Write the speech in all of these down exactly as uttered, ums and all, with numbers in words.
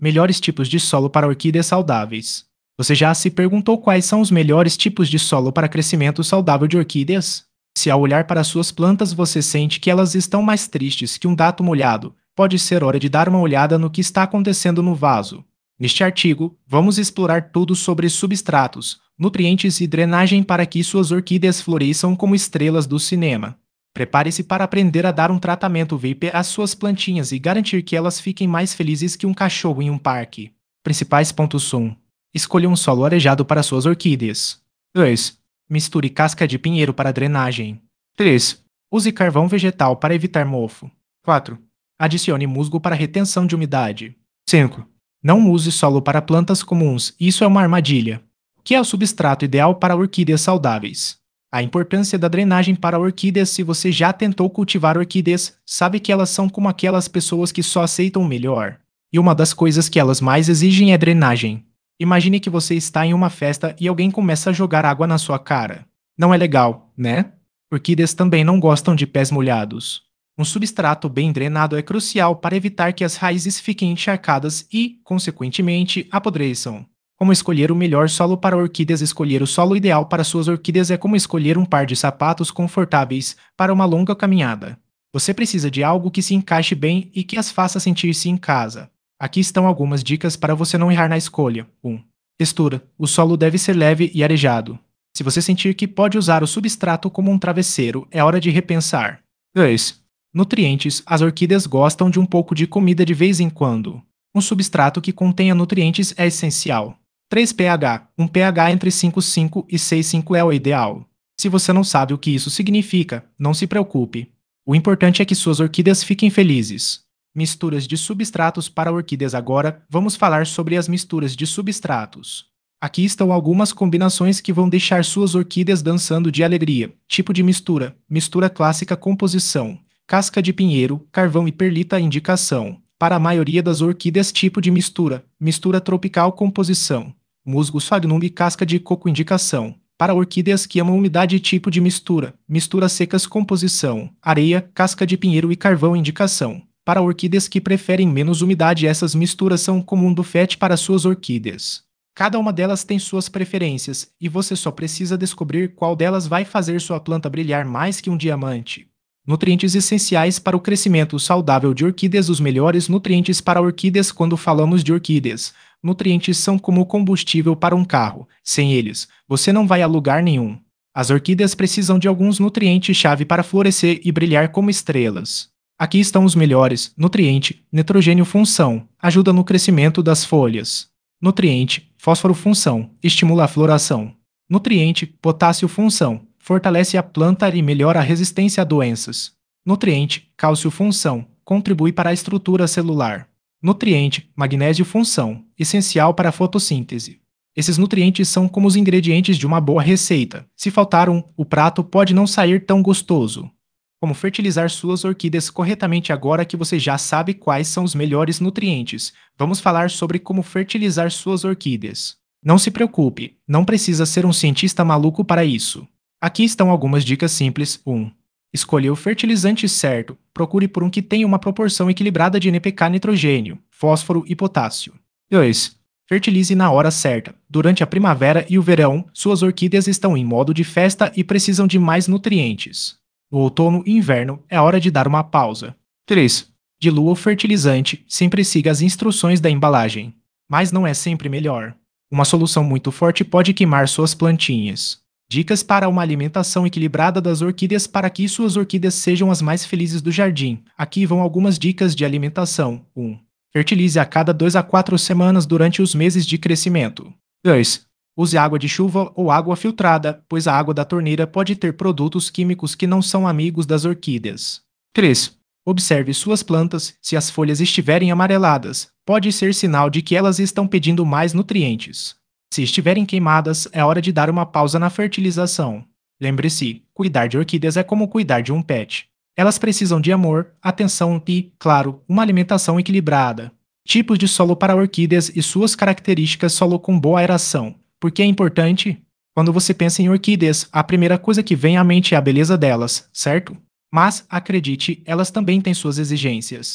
Melhores tipos de solo para orquídeas saudáveis. Você já se perguntou quais são os melhores tipos de solo para crescimento saudável de orquídeas? Se ao olhar para suas plantas você sente que elas estão mais tristes que um gato molhado, pode ser hora de dar uma olhada no que está acontecendo no vaso. Neste artigo, vamos explorar tudo sobre substratos, nutrientes e drenagem para que suas orquídeas floresçam como estrelas do cinema. Prepare-se para aprender a dar um tratamento V I P às suas plantinhas e garantir que elas fiquem mais felizes que um cachorro em um parque. Principais pontos um. Escolha um solo arejado para suas orquídeas. dois. Misture casca de pinheiro para drenagem. três. Use carvão vegetal para evitar mofo. quatro. Adicione musgo para retenção de umidade. cinco. Não use solo para plantas comuns, isso é uma armadilha. O que é o substrato ideal para orquídeas saudáveis? A importância da drenagem para orquídeas. Se você já tentou cultivar orquídeas, sabe que elas são como aquelas pessoas que só aceitam o melhor. E uma das coisas que elas mais exigem é drenagem. Imagine que você está em uma festa e alguém começa a jogar água na sua cara. Não é legal, né? Orquídeas também não gostam de pés molhados. Um substrato bem drenado é crucial para evitar que as raízes fiquem encharcadas e, consequentemente, apodreçam. Como escolher o melhor solo para orquídeas? Escolher o solo ideal para suas orquídeas é como escolher um par de sapatos confortáveis para uma longa caminhada. Você precisa de algo que se encaixe bem e que as faça sentir-se em casa. Aqui estão algumas dicas para você não errar na escolha. um. Textura. O solo deve ser leve e arejado. Se você sentir que pode usar o substrato como um travesseiro, é hora de repensar. dois. Nutrientes. As orquídeas gostam de um pouco de comida de vez em quando. Um substrato que contenha nutrientes é essencial. três pH. Um pH entre cinco vírgula cinco e seis vírgula cinco é o ideal. Se você não sabe o que isso significa, não se preocupe. O importante é que suas orquídeas fiquem felizes. Misturas de substratos para orquídeas. Agora, vamos falar sobre as misturas de substratos. Aqui estão algumas combinações que vão deixar suas orquídeas dançando de alegria. Tipo de mistura: mistura clássica, composição, casca de pinheiro, carvão e perlita. Indicação: para a maioria das orquídeas. Tipo de mistura: mistura tropical, composição, musgo, sódio e casca de coco. Indicação: para orquídeas que amam umidade. Tipo de mistura: misturas secas, composição, areia, casca de pinheiro e carvão. Indicação: para orquídeas que preferem menos umidade. Essas misturas são comum do F E T para suas orquídeas. Cada uma delas tem suas preferências, e você só precisa descobrir qual delas vai fazer sua planta brilhar mais que um diamante. Nutrientes essenciais para o crescimento saudável de orquídeas. Os melhores nutrientes para orquídeas. Quando falamos de orquídeas, nutrientes são como combustível para um carro. Sem eles, você não vai a lugar nenhum. As orquídeas precisam de alguns nutrientes-chave para florescer e brilhar como estrelas. Aqui estão os melhores. Nutriente: nitrogênio. Função: ajuda no crescimento das folhas. Nutriente: fósforo. Função: estimula a floração. Nutriente: potássio. Função: fortalece a planta e melhora a resistência a doenças. Nutriente: cálcio. Função: contribui para a estrutura celular. Nutriente: magnésio. Função: essencial para a fotossíntese. Esses nutrientes são como os ingredientes de uma boa receita. Se faltar um, o prato pode não sair tão gostoso. Como fertilizar suas orquídeas corretamente? Agora que você já sabe quais são os melhores nutrientes, vamos falar sobre como fertilizar suas orquídeas. Não se preocupe, não precisa ser um cientista maluco para isso. Aqui estão algumas dicas simples. um. Escolha o fertilizante certo. Procure por um que tenha uma proporção equilibrada de N P K, nitrogênio, fósforo e potássio. dois. Fertilize na hora certa. Durante a primavera e o verão, suas orquídeas estão em modo de festa e precisam de mais nutrientes. No outono e inverno, é hora de dar uma pausa. três. Dilua o fertilizante, sempre siga as instruções da embalagem. Mas não é sempre melhor. Uma solução muito forte pode queimar suas plantinhas. Dicas para uma alimentação equilibrada das orquídeas. Para que suas orquídeas sejam as mais felizes do jardim, aqui vão algumas dicas de alimentação. um. Fertilize a cada duas a quatro semanas durante os meses de crescimento. dois. Use água de chuva ou água filtrada, pois a água da torneira pode ter produtos químicos que não são amigos das orquídeas. três. Observe suas plantas. Se as folhas estiverem amareladas, pode ser sinal de que elas estão pedindo mais nutrientes. Se estiverem queimadas, é hora de dar uma pausa na fertilização. Lembre-se, cuidar de orquídeas é como cuidar de um pet. Elas precisam de amor, atenção e, claro, uma alimentação equilibrada. Tipos de solo para orquídeas e suas características. Solo com boa aeração. Por que é importante? Quando você pensa em orquídeas, a primeira coisa que vem à mente é a beleza delas, certo? Mas, acredite, elas também têm suas exigências.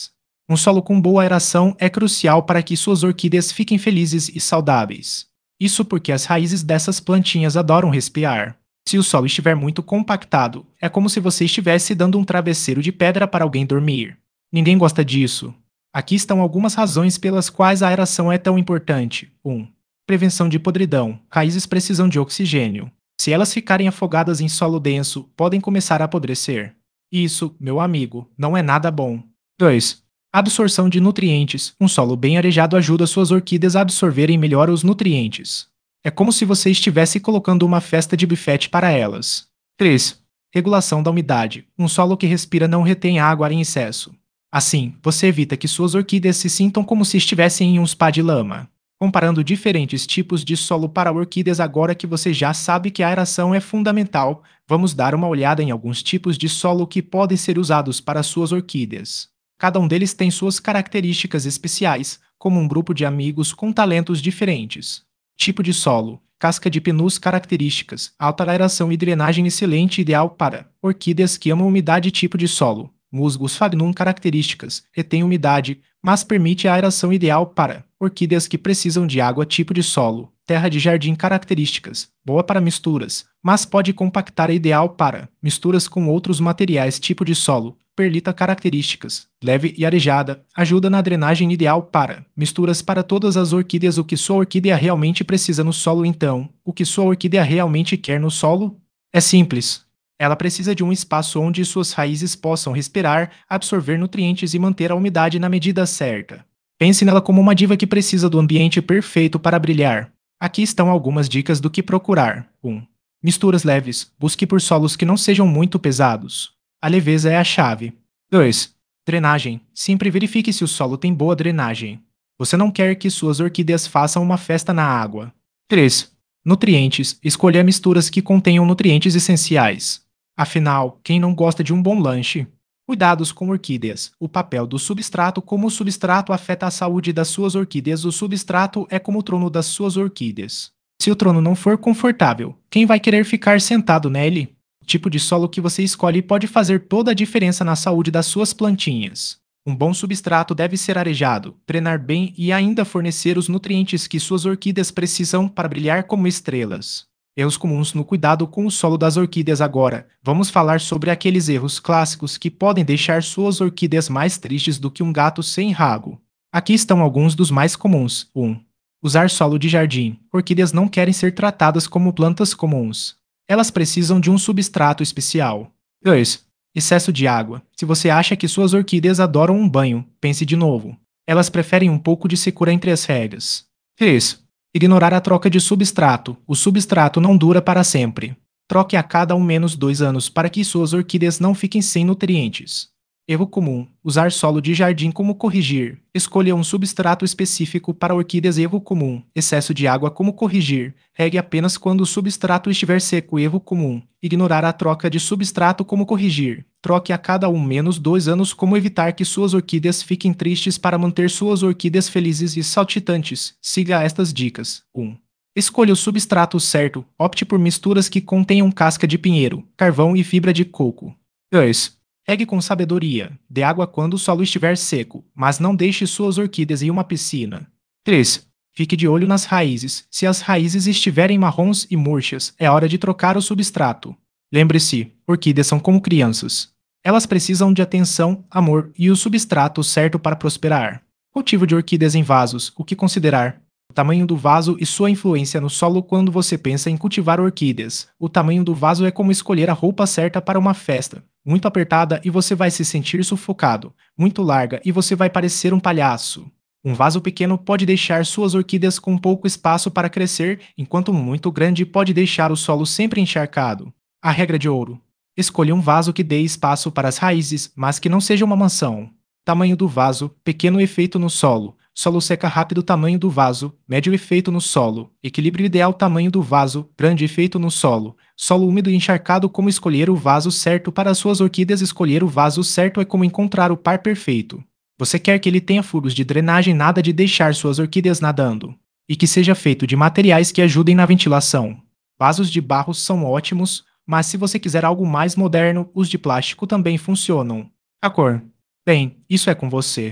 Um solo com boa aeração é crucial para que suas orquídeas fiquem felizes e saudáveis. Isso porque as raízes dessas plantinhas adoram respirar. Se o solo estiver muito compactado, é como se você estivesse dando um travesseiro de pedra para alguém dormir. Ninguém gosta disso. Aqui estão algumas razões pelas quais a aeração é tão importante. um. Prevenção de podridão. Raízes precisam de oxigênio. Se elas ficarem afogadas em solo denso, podem começar a apodrecer. Isso, meu amigo, não é nada bom. dois. Absorção de nutrientes. Um solo bem arejado ajuda suas orquídeas a absorverem melhor os nutrientes. É como se você estivesse colocando uma festa de bifete para elas. três. Regulação da umidade. Um solo que respira não retém água em excesso. Assim, você evita que suas orquídeas se sintam como se estivessem em um spa de lama. Comparando diferentes tipos de solo para orquídeas, agora que você já sabe que a aeração é fundamental, vamos dar uma olhada em alguns tipos de solo que podem ser usados para suas orquídeas. Cada um deles tem suas características especiais, como um grupo de amigos com talentos diferentes. Tipo de solo: casca de pinus. Características: alta aeração e drenagem excelente, ideal para orquídeas que amam umidade. Tipo de solo: musgo sphagnum. Características: retém umidade, mas permite a aeração, ideal para orquídeas que precisam de água. Tipo de solo: terra de jardim. Características: boa para misturas, mas pode compactar, ideal para misturas com outros materiais. Tipo de solo: perlita. Características: leve e arejada, ajuda na drenagem, ideal para misturas para todas as orquídeas. O que sua orquídea realmente precisa no solo? Então, o que sua orquídea realmente quer no solo? É simples. Ela precisa de um espaço onde suas raízes possam respirar, absorver nutrientes e manter a umidade na medida certa. Pense nela como uma diva que precisa do ambiente perfeito para brilhar. Aqui estão algumas dicas do que procurar. um. Misturas leves. Busque por solos que não sejam muito pesados. A leveza é a chave. dois. Drenagem. Sempre verifique se o solo tem boa drenagem. Você não quer que suas orquídeas façam uma festa na água. três. Nutrientes. Escolha misturas que contenham nutrientes essenciais. Afinal, quem não gosta de um bom lanche? Cuidados com orquídeas. O papel do substrato. Como o substrato afeta a saúde das suas orquídeas? O substrato é como o trono das suas orquídeas. Se o trono não for confortável, quem vai querer ficar sentado nele? O tipo de solo que você escolhe pode fazer toda a diferença na saúde das suas plantinhas. Um bom substrato deve ser arejado, drenar bem e ainda fornecer os nutrientes que suas orquídeas precisam para brilhar como estrelas. Erros comuns no cuidado com o solo das orquídeas. Agora, vamos falar sobre aqueles erros clássicos que podem deixar suas orquídeas mais tristes do que um gato sem rabo. Aqui estão alguns dos mais comuns. um. Usar solo de jardim. Orquídeas não querem ser tratadas como plantas comuns. Elas precisam de um substrato especial. dois. Excesso de água. Se você acha que suas orquídeas adoram um banho, pense de novo. Elas preferem um pouco de secura entre as regras. três. Ignorar a troca de substrato. O substrato não dura para sempre. Troque a cada um menos dois anos para que suas orquídeas não fiquem sem nutrientes. Erro comum: usar solo de jardim. Como corrigir? Escolha um substrato específico para orquídeas. Erro comum: excesso de água. Como corrigir? Regue apenas quando o substrato estiver seco. Erro comum: ignorar a troca de substrato. Como corrigir? Troque a cada um menos dois anos. Como evitar que suas orquídeas fiquem tristes? Para manter suas orquídeas felizes e saltitantes, siga estas dicas. um. Escolha o substrato certo. Opte por misturas que contenham casca de pinheiro, carvão e fibra de coco. dois. Regue com sabedoria. Dê água quando o solo estiver seco, mas não deixe suas orquídeas em uma piscina. três. Fique de olho nas raízes. Se as raízes estiverem marrons e murchas, é hora de trocar o substrato. Lembre-se, orquídeas são como crianças. Elas precisam de atenção, amor e o substrato certo para prosperar. Cultivo de orquídeas em vasos. O que considerar? O tamanho do vaso e sua influência no solo. Quando você pensa em cultivar orquídeas, o tamanho do vaso é como escolher a roupa certa para uma festa. Muito apertada e você vai se sentir sufocado. Muito larga e você vai parecer um palhaço. Um vaso pequeno pode deixar suas orquídeas com pouco espaço para crescer, enquanto um muito grande pode deixar o solo sempre encharcado. A regra de ouro: escolha um vaso que dê espaço para as raízes, mas que não seja uma mansão. Tamanho do vaso: pequeno efeito no solo. Solo seca rápido. Tamanho do vaso: médio efeito no solo. Equilíbrio ideal. Tamanho do vaso: grande efeito no solo. Solo úmido e encharcado. Como escolher o vaso certo para as suas orquídeas? Escolher o vaso certo é como encontrar o par perfeito. Você quer que ele tenha furos de drenagem, nada de deixar suas orquídeas nadando. E que seja feito de materiais que ajudem na ventilação. Vasos de barro são ótimos, mas se você quiser algo mais moderno, os de plástico também funcionam. A cor: bem, isso é com você.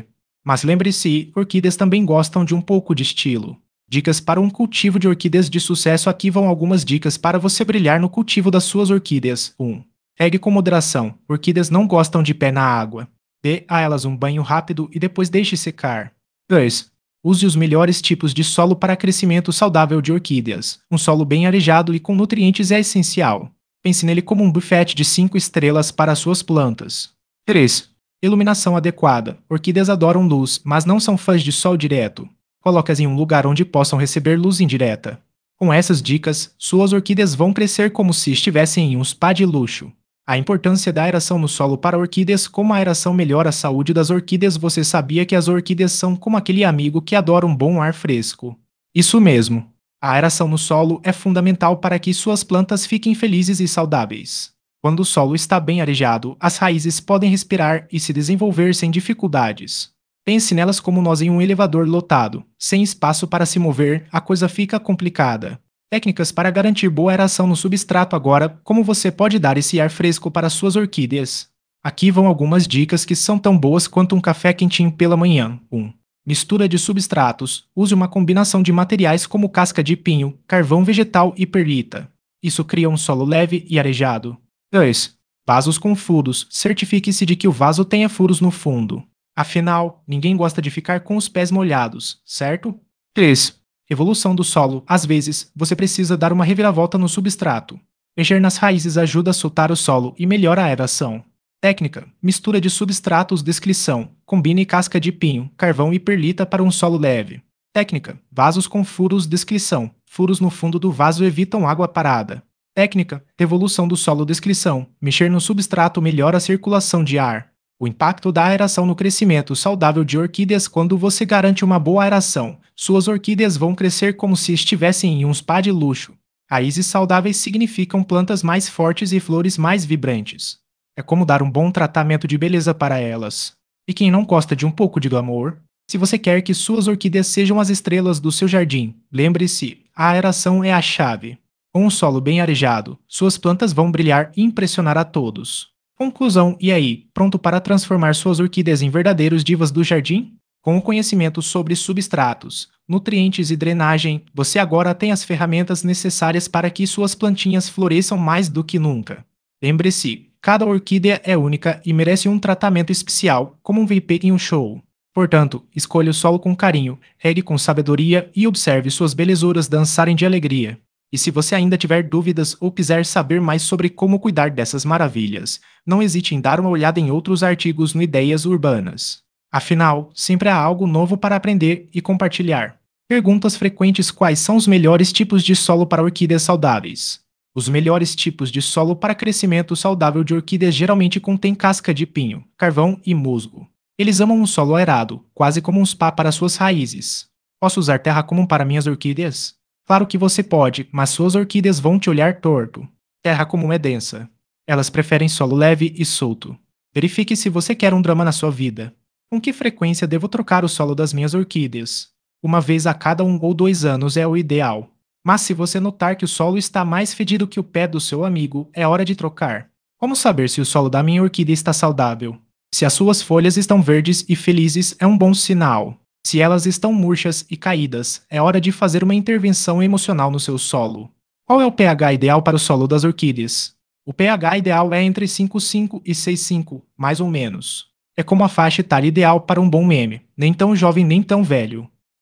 Mas lembre-se, orquídeas também gostam de um pouco de estilo. Dicas para um cultivo de orquídeas de sucesso. Aqui vão algumas dicas para você brilhar no cultivo das suas orquídeas. um. Regue com moderação. Orquídeas não gostam de pé na água. Dê a elas um banho rápido e depois deixe secar. dois. Use os melhores tipos de solo para crescimento saudável de orquídeas. Um solo bem arejado e com nutrientes é essencial. Pense nele como um buffet de cinco estrelas para suas plantas. três. Iluminação adequada. Orquídeas adoram luz, mas não são fãs de sol direto. Coloque-as em um lugar onde possam receber luz indireta. Com essas dicas, suas orquídeas vão crescer como se estivessem em um spa de luxo. A importância da aeração no solo para orquídeas. Como a aeração melhora a saúde das orquídeas. Você sabia que as orquídeas são como aquele amigo que adora um bom ar fresco? Isso mesmo. A aeração no solo é fundamental para que suas plantas fiquem felizes e saudáveis. Quando o solo está bem arejado, as raízes podem respirar e se desenvolver sem dificuldades. Pense nelas como nós em um elevador lotado. Sem espaço para se mover, a coisa fica complicada. Técnicas para garantir boa aeração no substrato. Agora, como você pode dar esse ar fresco para suas orquídeas? Aqui vão algumas dicas que são tão boas quanto um café quentinho pela manhã. um. Mistura de substratos. Use uma combinação de materiais como casca de pinho, carvão vegetal e perlita. Isso cria um solo leve e arejado. dois. Vasos com furos. Certifique-se de que o vaso tenha furos no fundo. Afinal, ninguém gosta de ficar com os pés molhados, certo? três. Evolução do solo. Às vezes, você precisa dar uma reviravolta no substrato. Mexer nas raízes ajuda a soltar o solo e melhora a aeração. Técnica: mistura de substratos. Descrição: combine casca de pinho, carvão e perlita para um solo leve. Técnica: vasos com furos. Descrição: furos no fundo do vaso evitam água parada. Técnica: evolução do solo. Descrição: mexer no substrato melhora a circulação de ar. O impacto da aeração no crescimento saudável de orquídeas. Quando você garante uma boa aeração, suas orquídeas vão crescer como se estivessem em um spa de luxo. Raízes saudáveis significam plantas mais fortes e flores mais vibrantes. É como dar um bom tratamento de beleza para elas. E quem não gosta de um pouco de glamour? Se você quer que suas orquídeas sejam as estrelas do seu jardim, lembre-se, a aeração é a chave. Com um solo bem arejado, suas plantas vão brilhar e impressionar a todos. Conclusão: e aí, pronto para transformar suas orquídeas em verdadeiros divas do jardim? Com o conhecimento sobre substratos, nutrientes e drenagem, você agora tem as ferramentas necessárias para que suas plantinhas floresçam mais do que nunca. Lembre-se, cada orquídea é única e merece um tratamento especial, como um V I P em um show. Portanto, escolha o solo com carinho, regue com sabedoria e observe suas belezuras dançarem de alegria. E se você ainda tiver dúvidas ou quiser saber mais sobre como cuidar dessas maravilhas, não hesite em dar uma olhada em outros artigos no Ideias Urbanas. Afinal, sempre há algo novo para aprender e compartilhar. Perguntas frequentes: quais são os melhores tipos de solo para orquídeas saudáveis? Os melhores tipos de solo para crescimento saudável de orquídeas geralmente contêm casca de pinho, carvão e musgo. Eles amam um solo aerado, quase como um spa para suas raízes. Posso usar terra comum para minhas orquídeas? Claro que você pode, mas suas orquídeas vão te olhar torto. Terra comum é densa. Elas preferem solo leve e solto. Verifique se você quer um drama na sua vida. Com que frequência devo trocar o solo das minhas orquídeas? Uma vez a cada um ou dois anos é o ideal. Mas se você notar que o solo está mais fedido que o pé do seu amigo, é hora de trocar. Como saber se o solo da minha orquídea está saudável? Se as suas folhas estão verdes e felizes, é um bom sinal. Se elas estão murchas e caídas, é hora de fazer uma intervenção emocional no seu solo. Qual é o pH ideal para o solo das orquídeas? O pH ideal é entre cinco vírgula cinco e seis vírgula cinco, mais ou menos. É como a faixa etária ideal para um bom meme, nem tão jovem nem tão velho.